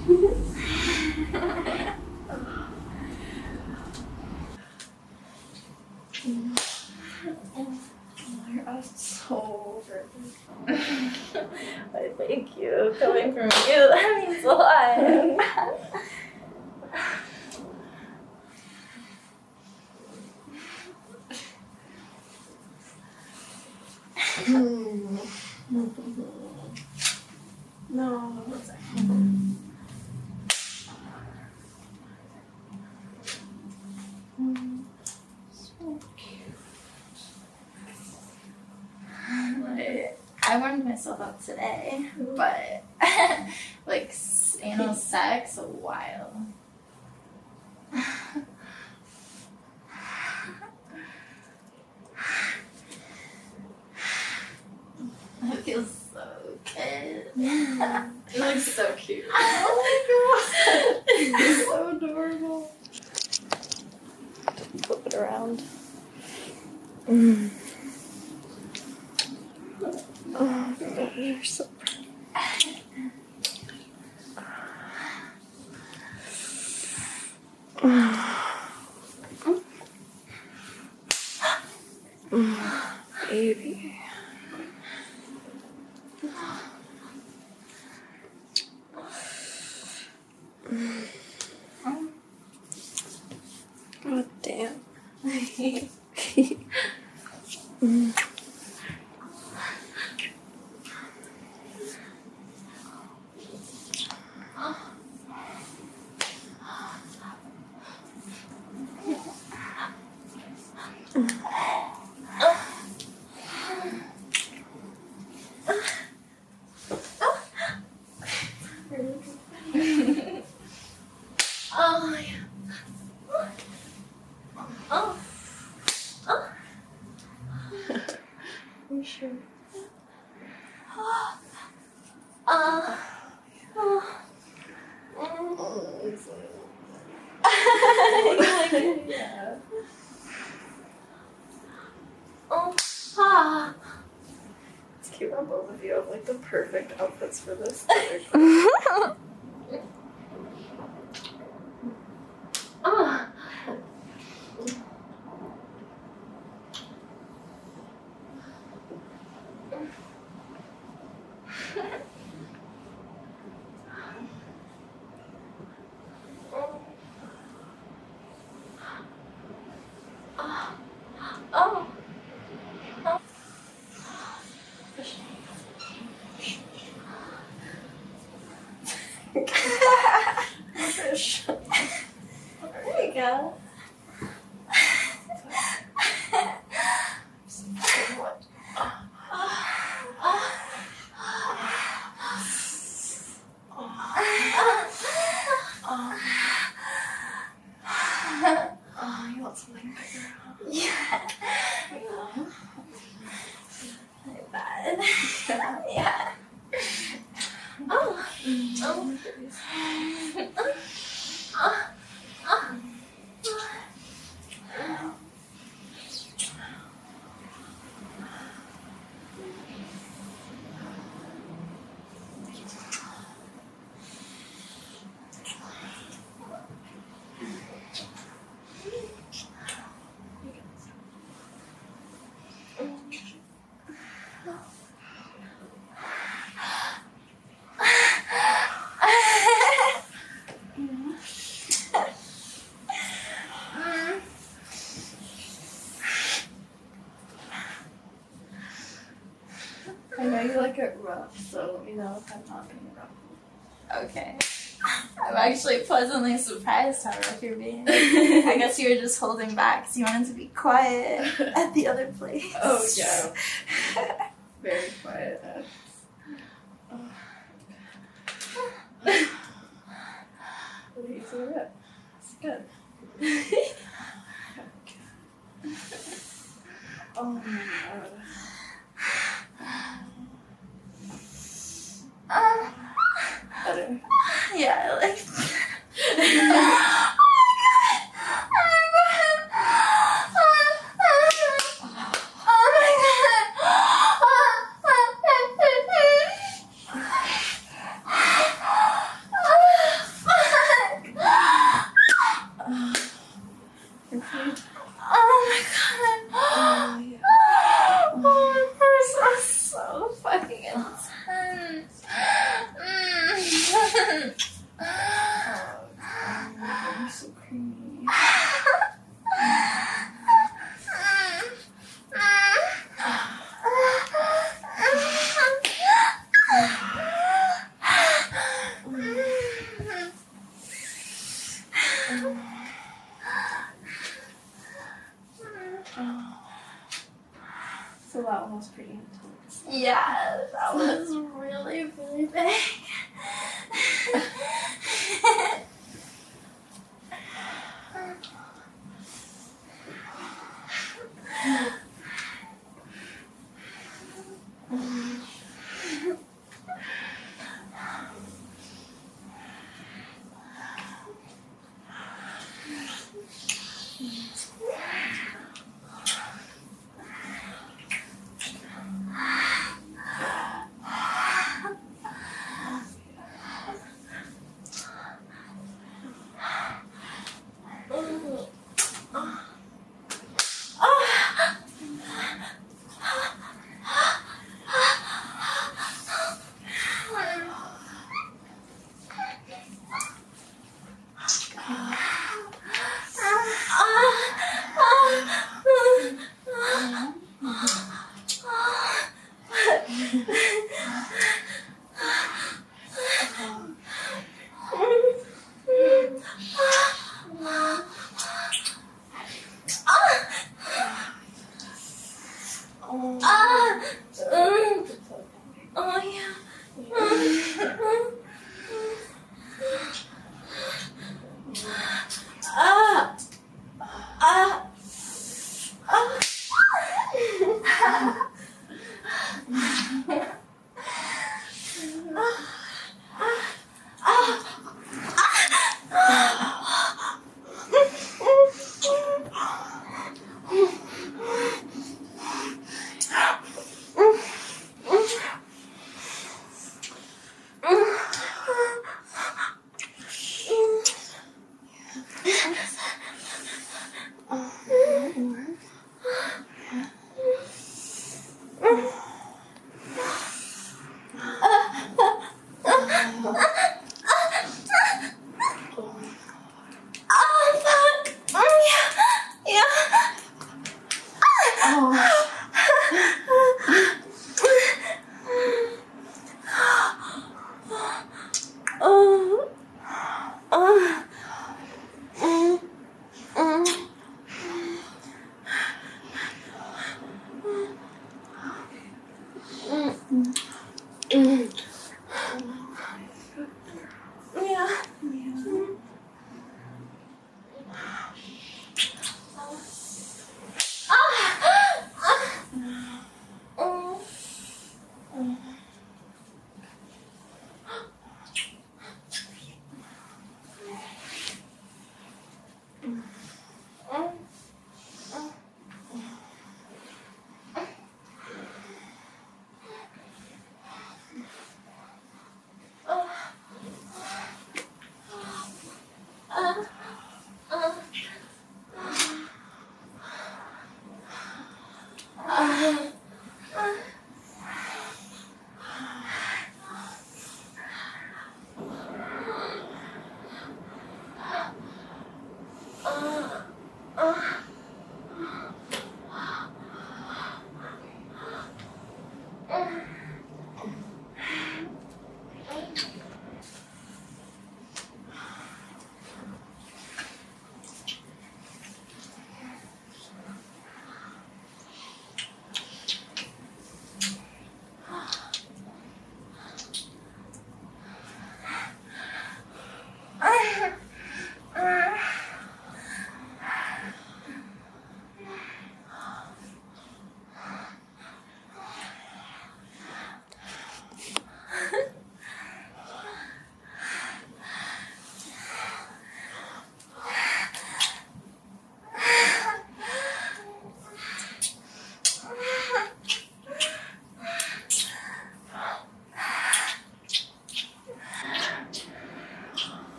You're so good. Why, thank you. Coming from you, that means a lot. No, that's so cute. I warmed myself up today, but like anal sex, a while. It feels so good. It looks so cute. Oh my god. It's so adorable. Flip it around. Oh, God, you're so pretty. Baby. Oh, damn. Oh, yeah. Oh. Oh. You sure? Oh. Oh. Yeah. Oh. Ah. It's cute how both of you have like the perfect outfits for this. Ah. Oh. Fish. There you go. Oh, you want something bigger, huh? Yeah. Not bad. Yeah. Oh. Oh. I know you like it rough, so let me know if I'm not being rough. Okay. I'm actually pleasantly surprised how rough you're being. I guess you were just holding back because you wanted to be quiet at the other place. Oh, yeah. Very quiet. He's a rip. It's good. Oh my god. Better. Yeah, I like You're so creamy. So that one was pretty intense. Yeah, that was really, really big.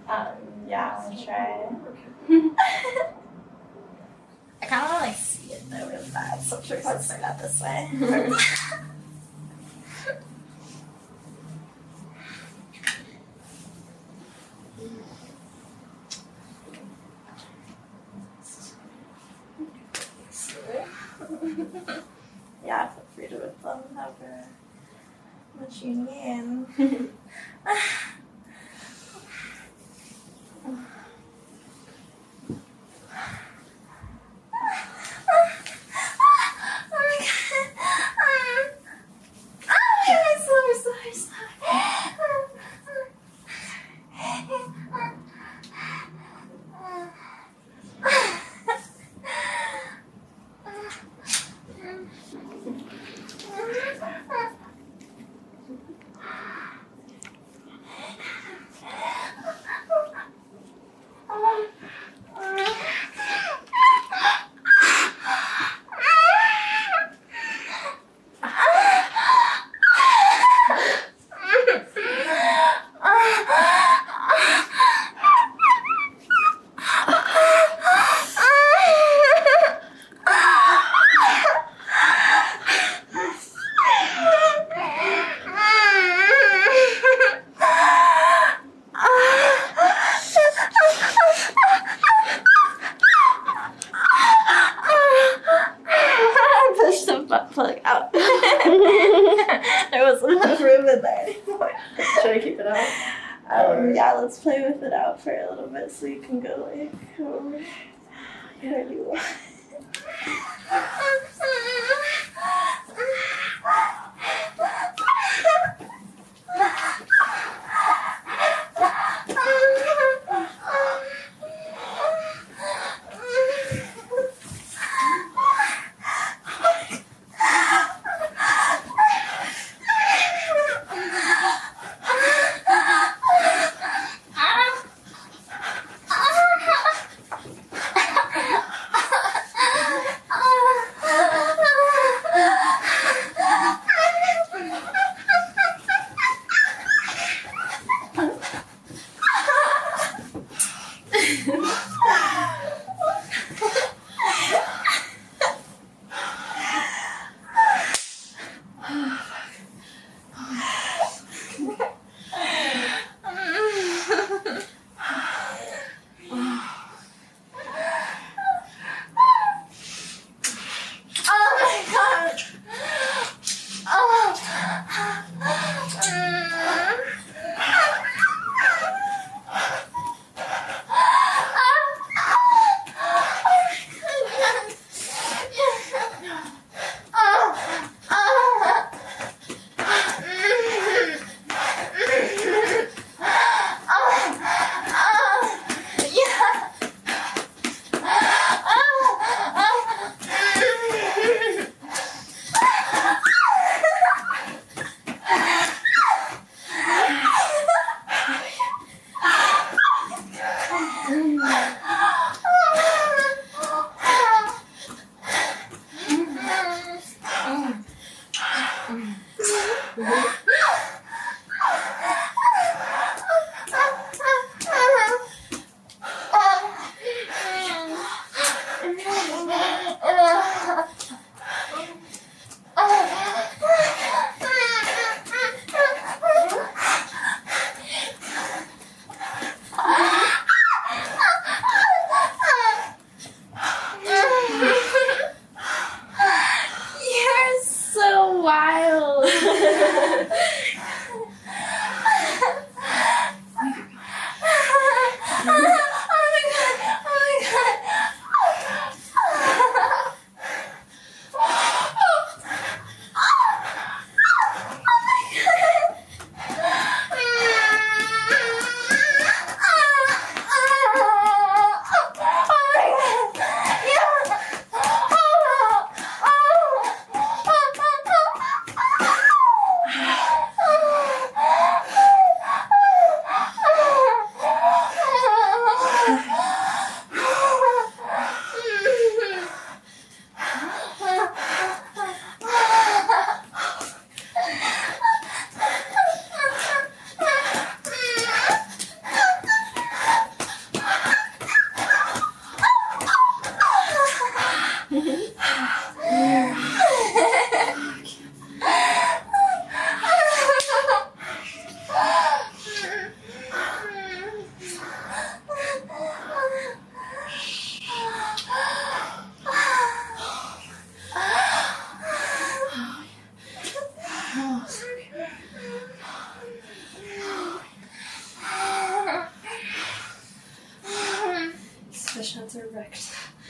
Yeah, I'll try. I kind of want to like see it though. There was that. So let's start out this way. Yeah, feel free to whip them however much you need. Plug out. There wasn't enough room in there anymore. Should I keep it out? Yeah, let's play with it out for a little bit so you can go like over where you want.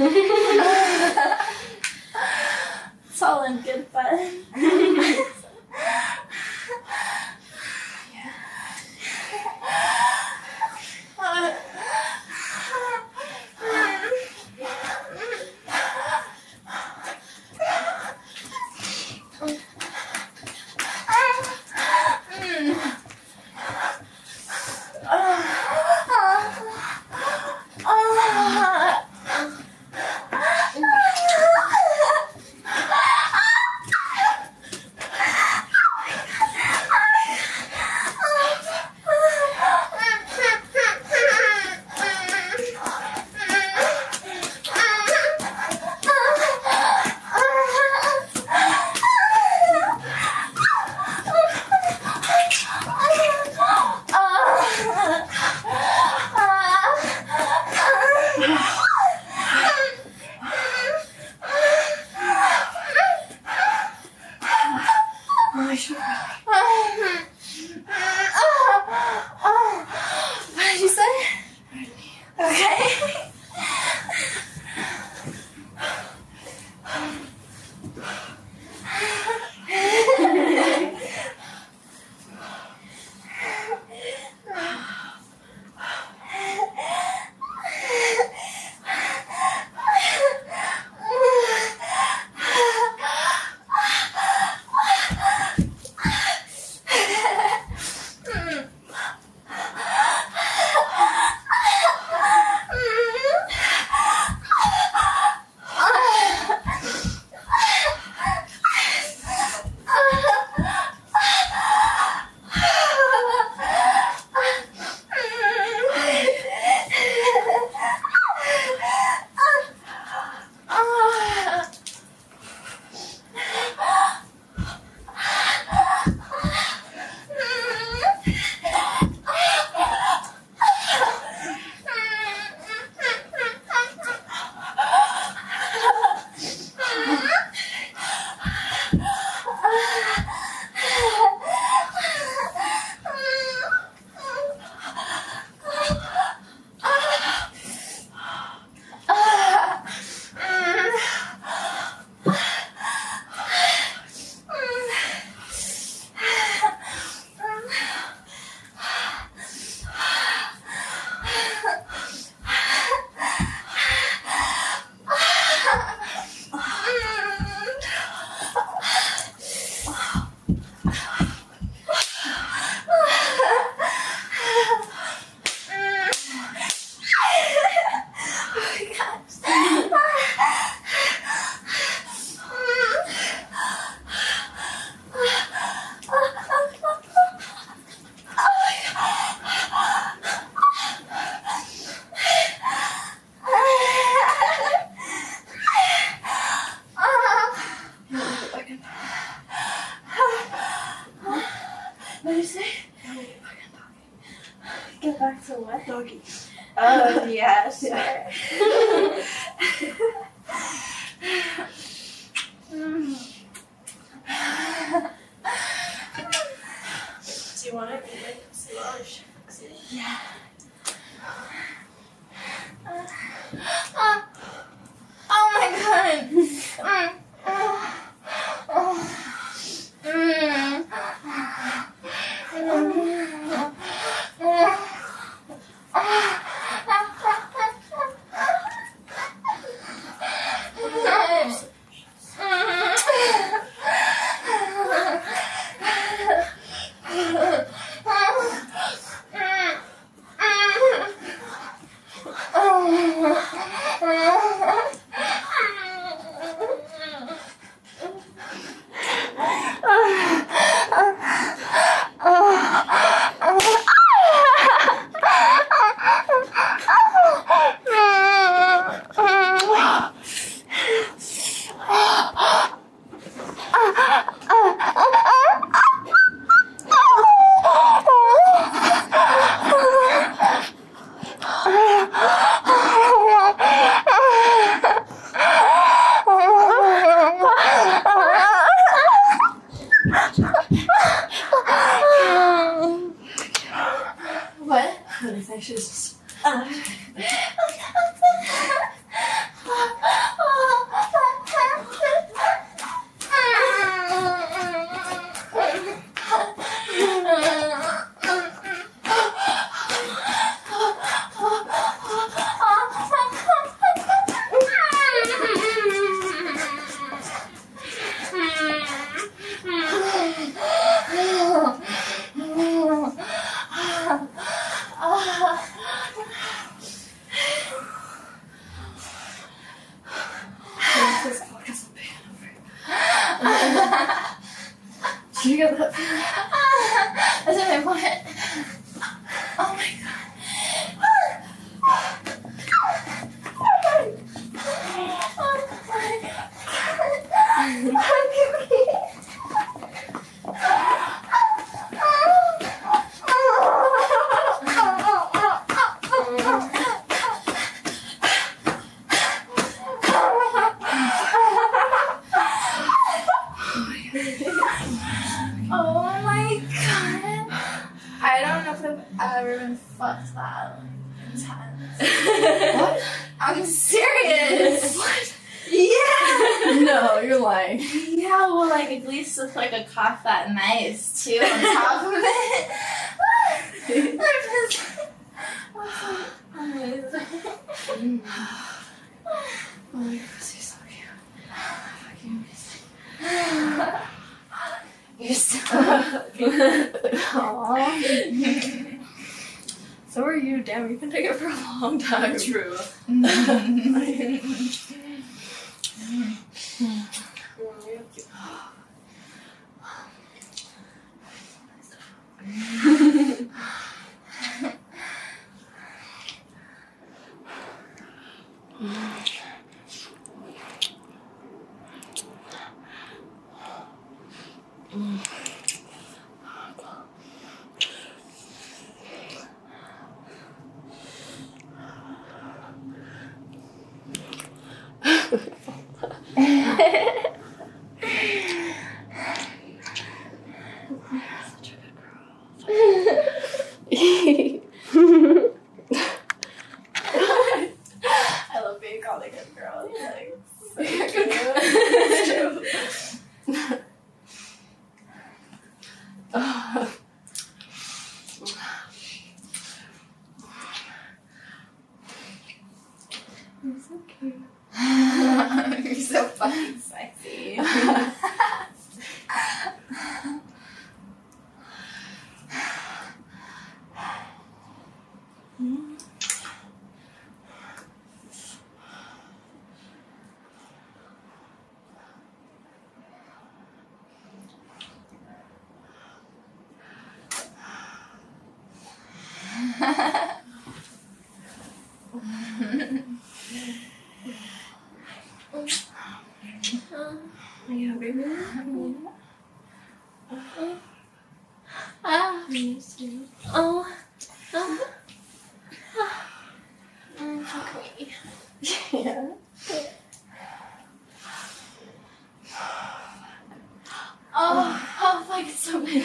It's all in good fun. What did you say? Okay. What did you say? Get back to what? Doggy. Oh, yeah, sure. Do you want it? See what I should fix it. Yeah. Oh my god. Did you get that? That's what I want. Oh my god. Oh my god. I don't know if I've ever been fucked that intense. What? I'm serious. What? Yeah. No, you're lying. Yeah, well, like at least with like a cough that nice too on top of it. Amazing. Oh, your pussy's so cute. Fucking amazing. You're so Aww. So are you. Damn, you can take it for a long time. true. I love being called a good girl. Like, it's true. You're so cute. You're so fucking sexy. Yeah, baby. Ah. Miss you. Oh. Okay. Yeah. Oh, fuck, it's so big.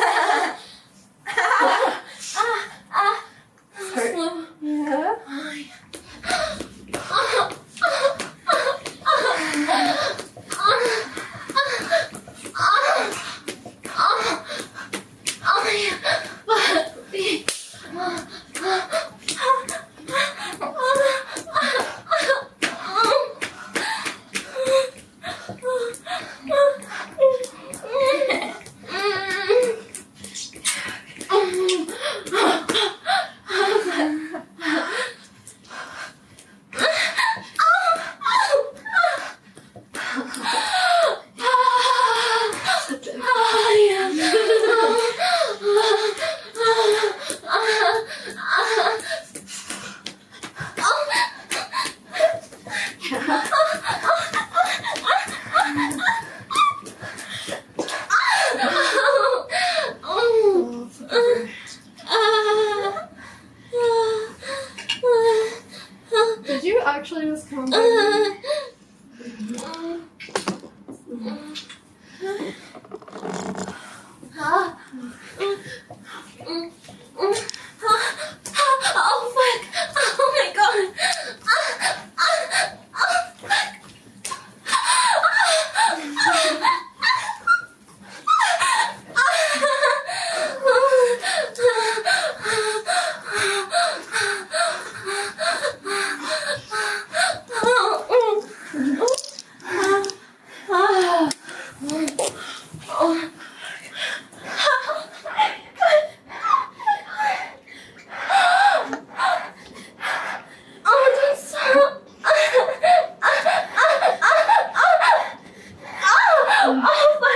Sorry. Slow. Yeah. Did you actually just come back? Oh fuck! Oh my god! Oh